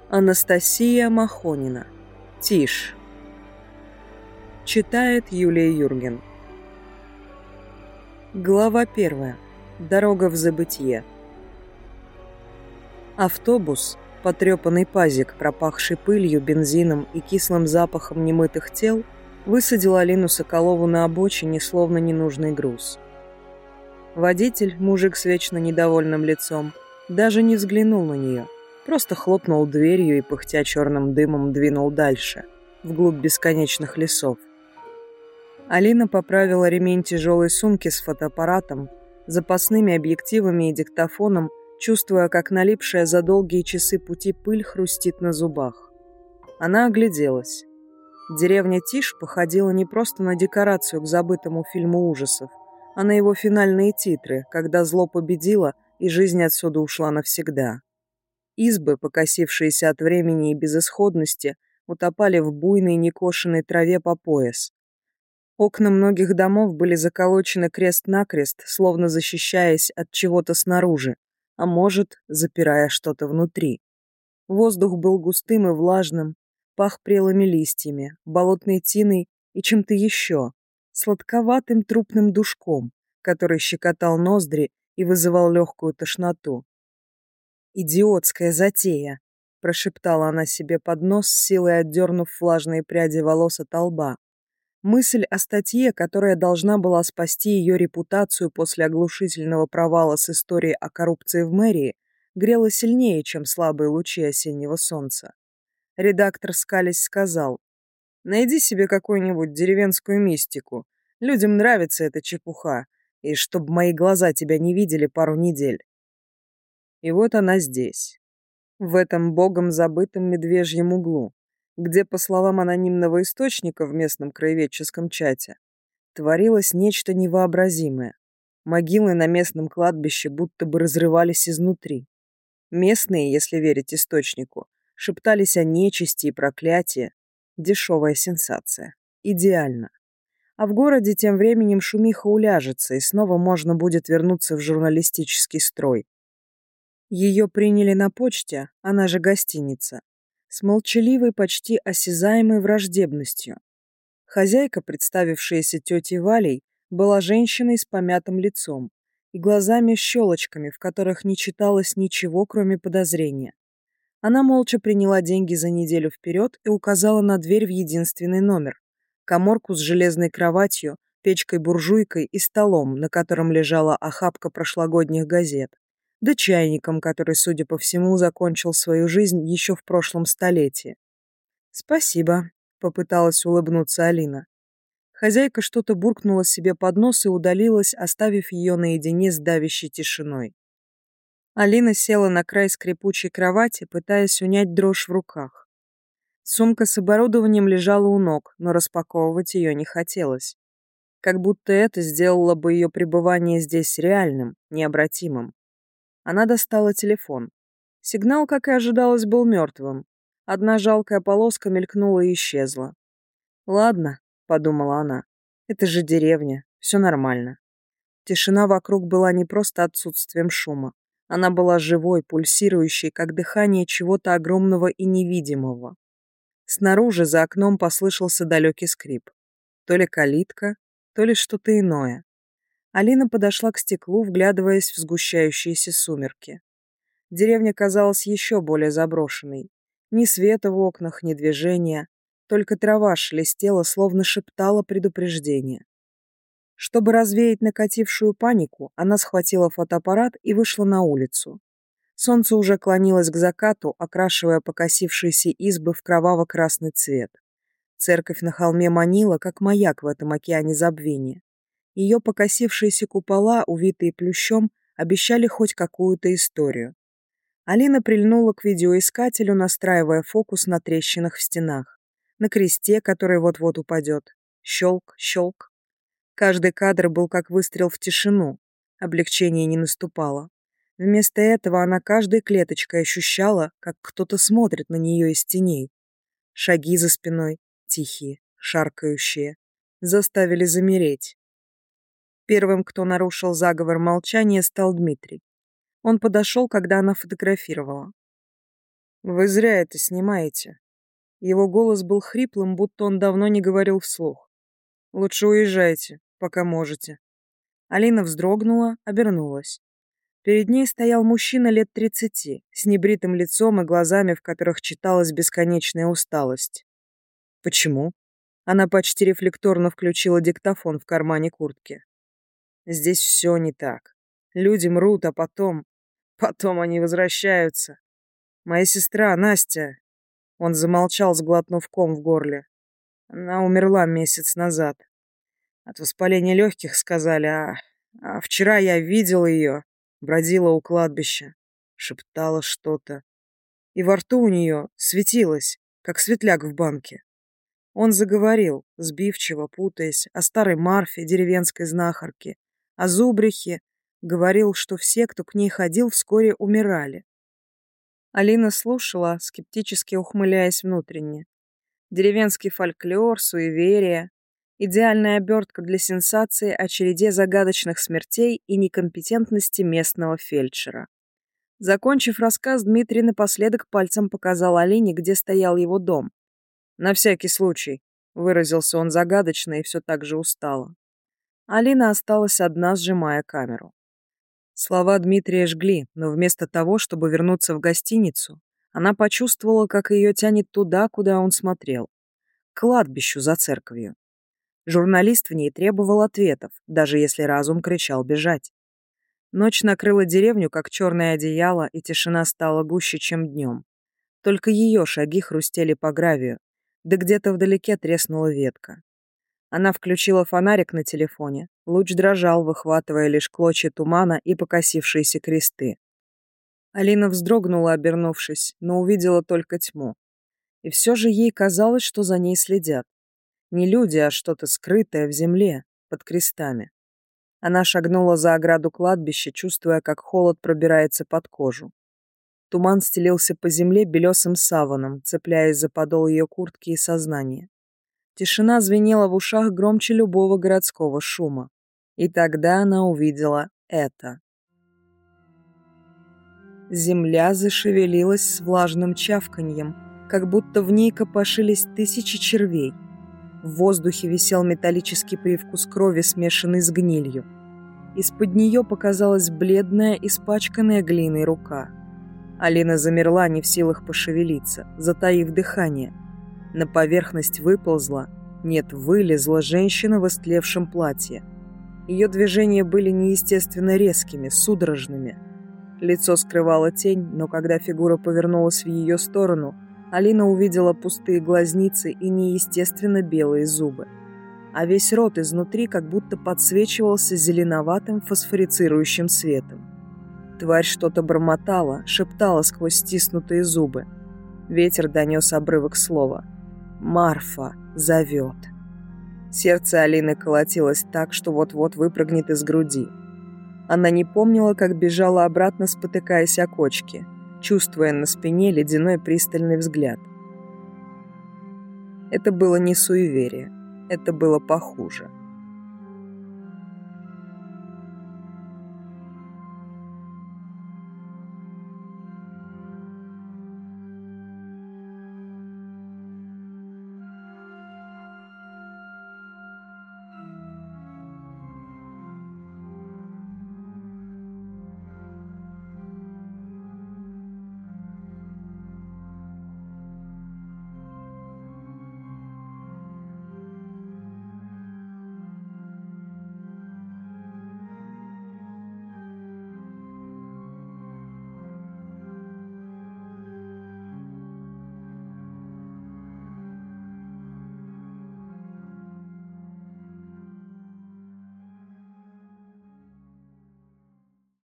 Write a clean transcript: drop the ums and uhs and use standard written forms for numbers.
Анастасия Махонина. Тишь. Читает Юлия Юрген. Глава 1. Дорога в забытье. Автобус, потрепанный пазик, пропахший пылью, бензином и кислым запахом немытых тел, высадил Алину Соколову на обочине, словно ненужный груз. Водитель, мужик с вечно недовольным лицом, даже не взглянул на нее, просто хлопнул дверью и, пыхтя черным дымом, двинул дальше, вглубь бесконечных лесов. Алина поправила ремень тяжелой сумки с фотоаппаратом, запасными объективами и диктофоном, чувствуя, как налипшая за долгие часы пути пыль хрустит на зубах. Она огляделась. Деревня Тишь походила не просто на декорацию к забытому фильму ужасов, а на его финальные титры, когда зло победило и жизнь отсюда ушла навсегда. Избы, покосившиеся от времени и безысходности, утопали в буйной некошенной траве по пояс. Окна многих домов были заколочены крест-накрест, словно защищаясь от чего-то снаружи, а может, запирая что-то внутри. Воздух был густым и влажным, пах прелыми листьями, болотной тиной и чем-то еще, сладковатым трупным душком, который щекотал ноздри и вызывал легкую тошноту. «Идиотская затея», — прошептала она себе под нос, с силой отдернув влажные пряди волос от лба. Мысль о статье, которая должна была спасти ее репутацию после оглушительного провала с историей о коррупции в мэрии, грела сильнее, чем слабые лучи осеннего солнца. Редактор, скалясь, сказал: «Найди себе какую-нибудь деревенскую мистику. Людям нравится эта чепуха, и чтоб мои глаза тебя не видели пару недель». И вот она здесь, в этом богом забытом медвежьем углу, где, по словам анонимного источника в местном краеведческом чате, творилось нечто невообразимое. Могилы на местном кладбище будто бы разрывались изнутри. Местные, если верить источнику, шептались о нечисти и проклятии. Дешевая сенсация. Идеально. А в городе тем временем шумиха уляжется, и снова можно будет вернуться в журналистический строй. Ее приняли на почте, она же гостиница, с молчаливой, почти осязаемой враждебностью. Хозяйка, представившаяся тетей Валей, была женщиной с помятым лицом и глазами-щелочками, в которых не читалось ничего, кроме подозрения. Она молча приняла деньги за неделю вперед и указала на дверь в единственный номер — каморку с железной кроватью, печкой-буржуйкой и столом, на котором лежала охапка прошлогодних газет, да чайником, который, судя по всему, закончил свою жизнь еще в прошлом столетии. «Спасибо», — попыталась улыбнуться Алина. Хозяйка что-то буркнула себе под нос и удалилась, оставив ее наедине с давящей тишиной. Алина села на край скрипучей кровати, пытаясь унять дрожь в руках. Сумка с оборудованием лежала у ног, но распаковывать ее не хотелось. Как будто это сделало бы ее пребывание здесь реальным, необратимым. Она достала телефон. Сигнал, как и ожидалось, был мертвым. Одна жалкая полоска мелькнула и исчезла. «Ладно», — подумала она, — «это же деревня, все нормально». Тишина вокруг была не просто отсутствием шума. Она была живой, пульсирующей, как дыхание чего-то огромного и невидимого. Снаружи за окном послышался далекий скрип. То ли калитка, то ли что-то иное. Алина подошла к стеклу, вглядываясь в сгущающиеся сумерки. Деревня казалась еще более заброшенной. Ни света в окнах, ни движения. Только трава шелестела, словно шептала предупреждение. Чтобы развеять накатившую панику, она схватила фотоаппарат и вышла на улицу. Солнце уже клонилось к закату, окрашивая покосившиеся избы в кроваво-красный цвет. Церковь на холме манила, как маяк в этом океане забвения. Ее покосившиеся купола, увитые плющом, обещали хоть какую-то историю. Алина прильнула к видеоискателю, настраивая фокус на трещинах в стенах, на кресте, который вот-вот упадет. Щелк, щелк. Каждый кадр был как выстрел в тишину. Облегчение не наступало. Вместо этого она каждой клеточкой ощущала, как кто-то смотрит на нее из теней. Шаги за спиной, тихие, шаркающие, заставили замереть. Первым, кто нарушил заговор молчания, стал Дмитрий. Он подошел, когда она фотографировала. Вы зря это снимаете. Его голос был хриплым, будто он давно не говорил вслух. Лучше уезжайте, пока можете. Алина вздрогнула, обернулась. Перед ней стоял мужчина лет 30, с небритым лицом и глазами, в которых читалась бесконечная усталость. Почему? Она почти рефлекторно включила диктофон в кармане куртки. Здесь все не так. Люди мрут, а потом они возвращаются. Моя сестра, Настя. Он замолчал, сглотнув ком в горле. Она умерла месяц назад. От воспаления легких, сказали, а вчера я видел ее. Бродила у кладбища, шептала что-то. И во рту у нее светилось, как светляк в банке. Он заговорил, сбивчиво, путаясь, о старой Марфе, деревенской знахарке, о Зубрихе, говорил, что все, кто к ней ходил, вскоре умирали. Алина слушала, скептически ухмыляясь внутренне. Деревенский фольклор, суеверие, идеальная обертка для сенсации о череде загадочных смертей и некомпетентности местного фельдшера. Закончив рассказ, Дмитрий напоследок пальцем показал Алине, где стоял его дом. «На всякий случай», — выразился он загадочно и все так же устало. Алина осталась одна, сжимая камеру. Слова Дмитрия жгли, но вместо того, чтобы вернуться в гостиницу, она почувствовала, как ее тянет туда, куда он смотрел. К кладбищу за церковью. Журналист в ней требовал ответов, даже если разум кричал бежать. Ночь накрыла деревню, как черное одеяло, и тишина стала гуще, чем днем. Только ее шаги хрустели по гравию, да где-то вдалеке треснула ветка. Она включила фонарик на телефоне, луч дрожал, выхватывая лишь клочья тумана и покосившиеся кресты. Алина вздрогнула, обернувшись, но увидела только тьму. И все же ей казалось, что за ней следят. Не люди, а что-то скрытое в земле, под крестами. Она шагнула за ограду кладбища, чувствуя, как холод пробирается под кожу. Туман стелился по земле белесым саваном, цепляясь за подол ее куртки и сознания. Тишина звенела в ушах громче любого городского шума. И тогда она увидела это. Земля зашевелилась с влажным чавканьем, как будто в ней копошились тысячи червей. В воздухе висел металлический привкус крови, смешанный с гнилью. Из-под нее показалась бледная, испачканная глиной рука. Алина замерла, не в силах пошевелиться, затаив дыхание. На поверхность выползла, вылезла женщина в истлевшем платье. Ее движения были неестественно резкими, судорожными. Лицо скрывала тень, но когда фигура повернулась в ее сторону, Алина увидела пустые глазницы и неестественно белые зубы. А весь рот изнутри как будто подсвечивался зеленоватым фосфорицирующим светом. Тварь что-то бормотала, шептала сквозь стиснутые зубы. Ветер донес обрывок слова. «Марфа зовет». Сердце Алины колотилось так, что вот-вот выпрыгнет из груди. Она не помнила, как бежала обратно, спотыкаясь о кочки, чувствуя на спине ледяной пристальный взгляд. Это было не суеверие, это было похуже.